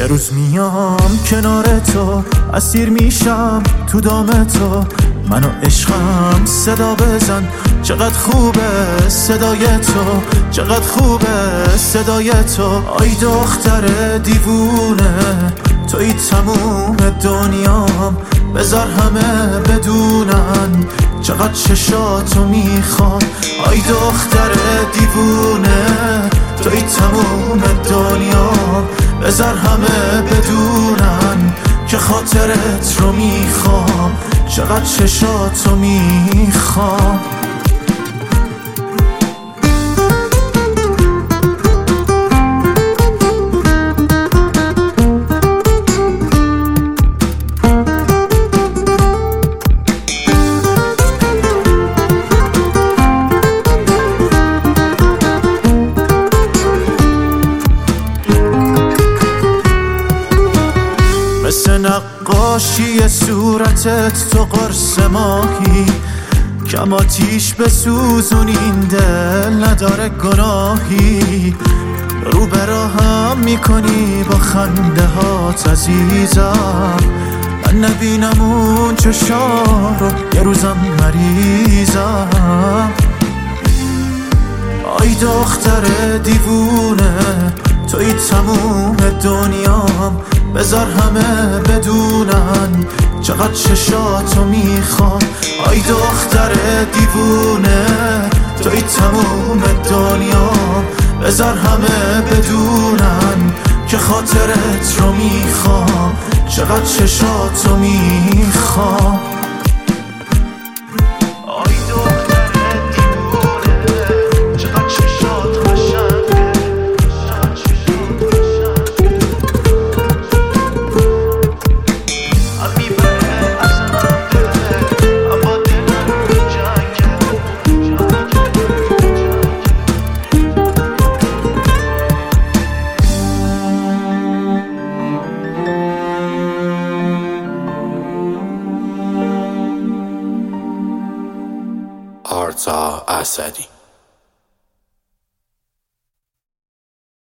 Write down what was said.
روز میام کنار تو، اسیر میشم تو دام تو، منو عشقم صدا بزن. چقدر خوبه صدای تو، چقدر خوبه صدای تو. آی دختر دیوونه، توی تموم دنیام، بذار همه بدونن چقدر چشاتو میخوام. آی دختر دیوونه، توی تموم دنیام، بذار همه بدونن که خاطرت رو میخوام، چقدر چشاتو میخوام. مثل نقاشی صورتت تو قرص ماهی، کم آتیش بسوزون این دل نداره گناهی. رو براهم میکنی با خنده هات عزیزم، من نبینم اون چشا رو یه روزم مریضم. آی دختر دیوونه، توی تموم دنیام، بذار همه بدونن چقدر چشاتو میخوام. آی دختر دیوونه، توی تموم دنیام، بذار همه بدونن که خاطرت رو میخوام، چقدر چشاتو میخوام.